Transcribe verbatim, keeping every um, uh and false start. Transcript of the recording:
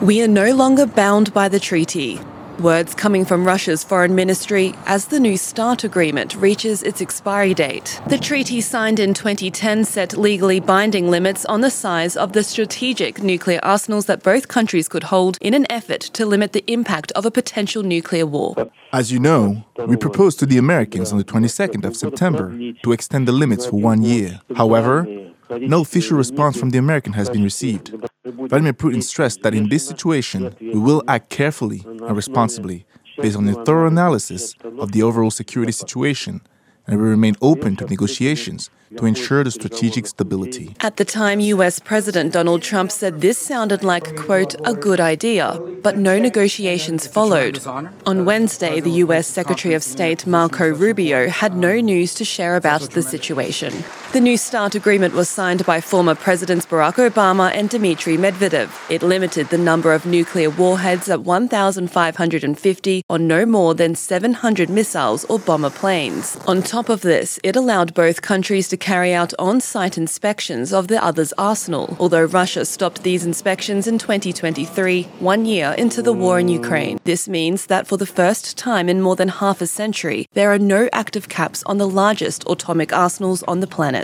We are no longer bound by the treaty. Words coming from Russia's foreign ministry as the New START agreement reaches its expiry date. The treaty signed in twenty ten set legally binding limits on the size of the strategic nuclear arsenals that both countries could hold in an effort to limit the impact of a potential nuclear war. As you know, we proposed to the Americans on the twenty-second of September to extend the limits for one year. However, no official response from the American has been received. Vladimir Putin stressed that in this situation, we will act carefully and responsibly based on a thorough analysis of the overall security situation, and we remain open to negotiations to ensure the strategic stability. At the time, U S President Donald Trump said this sounded like, quote, a good idea, but no negotiations followed. On Wednesday, the U S Secretary of State Marco Rubio had no news to share about the situation. The New START agreement was signed by former Presidents Barack Obama and Dmitry Medvedev. It limited the number of nuclear warheads at one thousand five hundred fifty on no more than seven hundred missiles or bomber planes. On top of this, it allowed both countries to carry out on-site inspections of the other's arsenal, although Russia stopped these inspections in twenty twenty-three, one year into the war in Ukraine. This means that for the first time in more than half a century, there are no active caps on the largest atomic arsenals on the planet.